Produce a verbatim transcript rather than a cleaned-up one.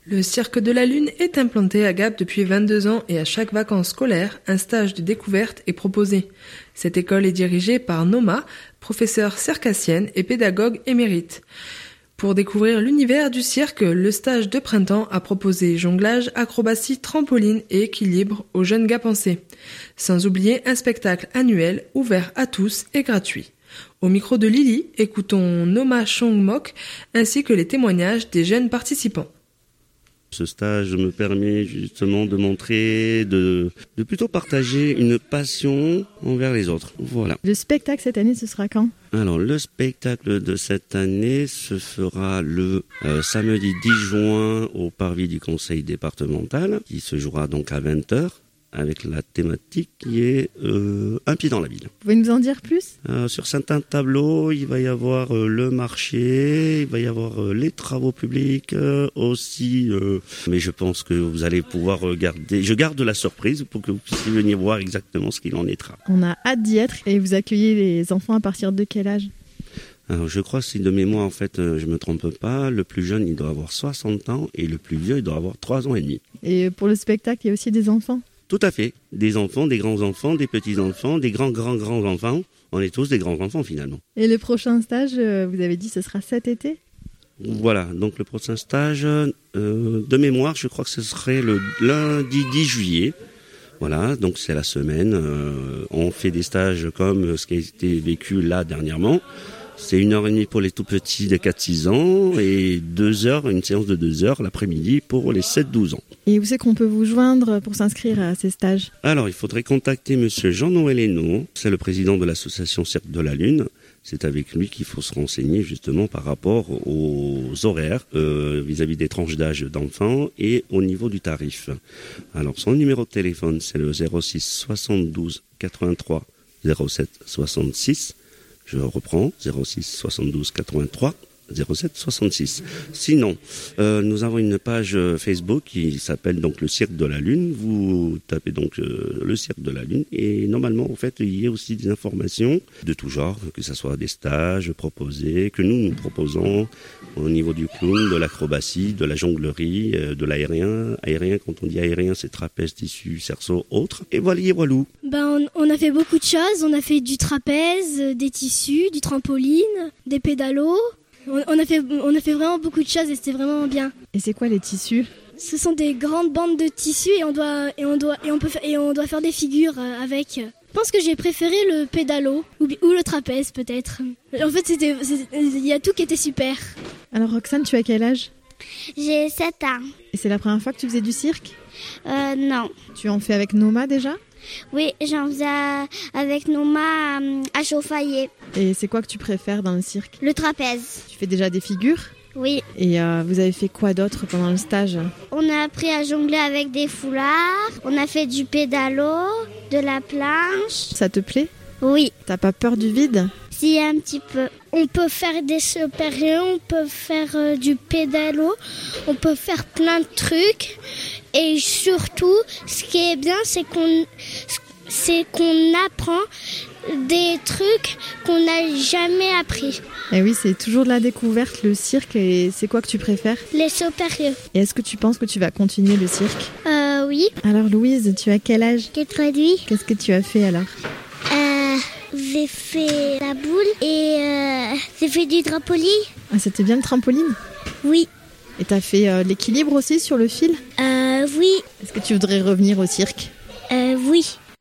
Le Cirque de la Lune est implanté à Gap depuis vingt-deux ans et à chaque vacances scolaires, un stage de découverte est proposé. Cette école est dirigée par Noma, professeure circassienne et pédagogue émérite. Pour découvrir l'univers du cirque, le stage de printemps a proposé jonglage, acrobatie, trampoline et équilibre aux jeunes gapençais. Sans oublier un spectacle annuel ouvert à tous et gratuit. Au micro de Lily, écoutons Noma Chongmok ainsi que les témoignages des jeunes participants. Ce stage me permet justement de montrer, de, de plutôt partager une passion envers les autres. Voilà. Le spectacle cette année, ce sera quand ? Alors, le spectacle de cette année se fera le euh, samedi dix juin au parvis du conseil départemental, qui se jouera donc à vingt heures. Avec la thématique qui est euh, un pied dans la ville. Vous pouvez nous en dire plus ? euh, Sur certains tableaux, il va y avoir euh, le marché, il va y avoir euh, les travaux publics euh, aussi. Euh, mais je pense que vous allez pouvoir regarder. Je garde la surprise pour que vous puissiez venir voir exactement ce qu'il en est. On a hâte d'y être. Et vous accueillez les enfants à partir de quel âge ? Alors, je crois que si de mémoire, en fait, euh, je me trompe pas, le plus jeune, il doit avoir soixante ans et le plus vieux, il doit avoir trois ans et demi. Et pour le spectacle, il y a aussi des enfants ? Tout à fait. Des enfants, des grands-enfants, des petits-enfants, des grands-grands-grands-enfants. On est tous des grands-enfants finalement. Et le prochain stage, vous avez dit, ce sera cet été ? Voilà, donc le prochain stage, euh, de mémoire, je crois que ce serait le lundi dix juillet. Voilà, donc c'est la semaine. Euh, on fait des stages comme ce qui a été vécu là dernièrement. C'est une heure et demie pour les tout petits de quatre six ans et deux heures, une séance de deux heures l'après-midi pour les sept douze ans. Et où c'est qu'on peut vous joindre pour s'inscrire à ces stages ? Alors, il faudrait contacter monsieur Jean-Noël Hénaud, c'est le président de l'association Cirque de la Lune. C'est avec lui qu'il faut se renseigner justement par rapport aux horaires euh, vis-à-vis des tranches d'âge d'enfants et au niveau du tarif. Alors, son numéro de téléphone, c'est le zéro six soixante-douze quatre-vingt-trois zéro sept soixante-six. Je reprends, zéro six soixante-douze quatre-vingt-trois zéro sept soixante-six. Sinon, euh, nous avons une page Facebook qui s'appelle donc le Cirque de la Lune. Vous tapez donc euh, le Cirque de la Lune et normalement, en fait, il y a aussi des informations de tout genre, que ce soit des stages proposés, que nous, nous proposons au niveau du clown, de l'acrobatie, de la jonglerie, euh, de l'aérien. Aérien, quand on dit aérien, c'est trapèze, tissu, cerceau, autres. Et voilà, et voilou. Ben, on, on a fait beaucoup de choses. On a fait du trapèze, des tissus, du trampoline, des pédalos. On a fait, on a fait vraiment beaucoup de choses et c'était vraiment bien. Et c'est quoi les tissus ? Ce sont des grandes bandes de tissus et on doit, et on doit, et on peut, et on doit faire des figures avec. Je pense que j'ai préféré le pédalo ou, ou le trapèze peut-être. En fait, c'était, il y a tout qui était super. Alors Roxane, tu as quel âge ? J'ai sept ans. Et c'est la première fois que tu faisais du cirque ? Euh, non. Tu en fais avec Noma déjà ? Oui, j'en faisais avec Noma à Chauffaillé. Et c'est quoi que tu préfères dans le cirque ? Le trapèze. Tu fais déjà des figures ? Oui. Et euh, vous avez fait quoi d'autre pendant le stage ? On a appris à jongler avec des foulards, on a fait du pédalo, de la planche. Ça te plaît ? Oui. T'as pas peur du vide ? Si, un petit peu. On peut faire des super-héros, on peut faire euh, du pédalo, on peut faire plein de trucs. Et surtout, ce qui est bien, c'est qu'on, c'est qu'on apprend des trucs qu'on n'a jamais appris. Et oui, c'est toujours de la découverte, le cirque. Et c'est quoi que tu préfères ? Les super-héros. Et est-ce que tu penses que tu vas continuer le cirque ? Euh, oui. Alors Louise, tu as quel âge ? J'ai traduit. Qu'est-ce que tu as fait alors ? Euh, j'ai fait la boule et euh, j'ai fait du trampoline. Ah, c'était bien le trampoline ? Oui. Et t'as fait euh, l'équilibre aussi sur le fil ? Euh, oui. Est-ce que tu voudrais revenir au cirque ? Euh, oui.